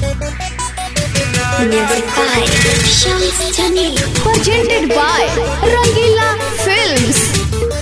Music by Shams Jamil. Presented by Rangila Films.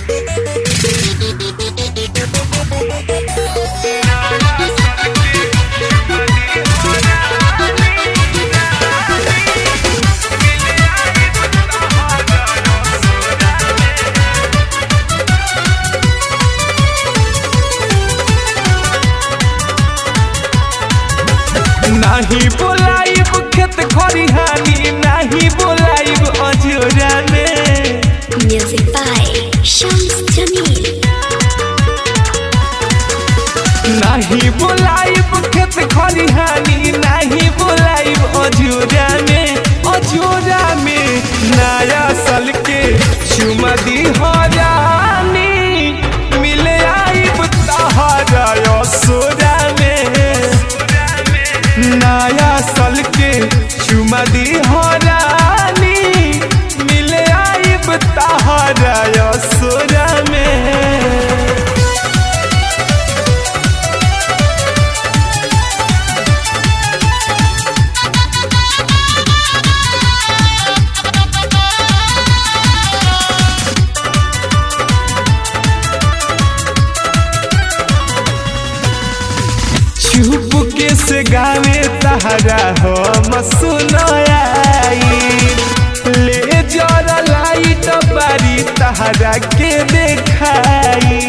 नाही बोलाइब खेत खरिहानी नाही बोलाइब अजोरा में। Music by Shams Jamil. नाही बोलाइब खेत खरिहानी नाही बोलाइब अजोरा में। अजोरा में नया साल के चुमा दी हरानी मिले आइब तहारा असोरा में। नया साल के चुमा दी हरानी मिले आइब तहारा असोरा में। चुपके से गावे तहरा हम सुनाई ले जरा लाइट बारी तहरा के देखाई।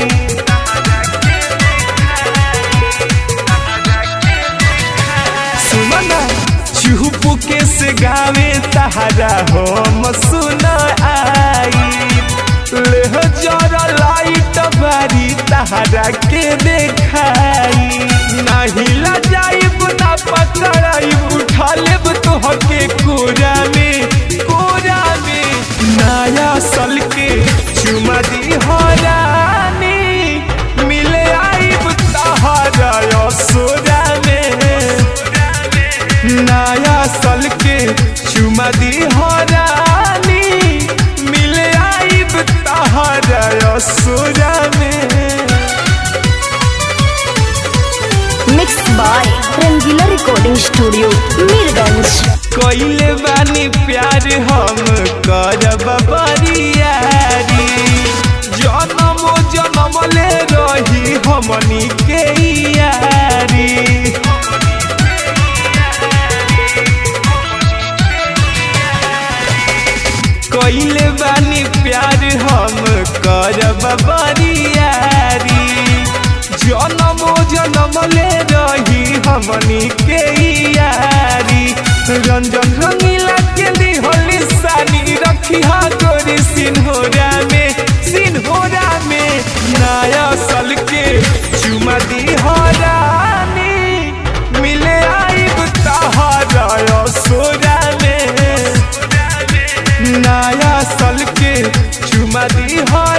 सुमना चुपके से गावे तहरा हम सुनाई ले जरा लाइट बारी तहरा के देखाई। नहीं लजाइब ना पकड़ाइब उठा लेब तोहके कोरा में। कोरा में नया साल के चुमा दी हरानी मिले आइब तहारा असोरा में। नया साल के चुमा दी हरानी मिले आइब तहारा असोरा में। Mixed by Rangila Recording Studio, Mirganj. कोइले बानी प्यार हम करब बरियारी जन्मो जन्म ले रही हमनी के यारी। कोइले बानी प्यार हम करब बरियारी जन्मो जन्म ले रही हमनी के यारी। रंजन रंगीला के दिहली सानी रखी हा गोरी सिन्होरा में। सिन्होरा में नया साल के चुमा दी हरानी मिले आइब तहारा असोरा में। नया साल के चुमा दी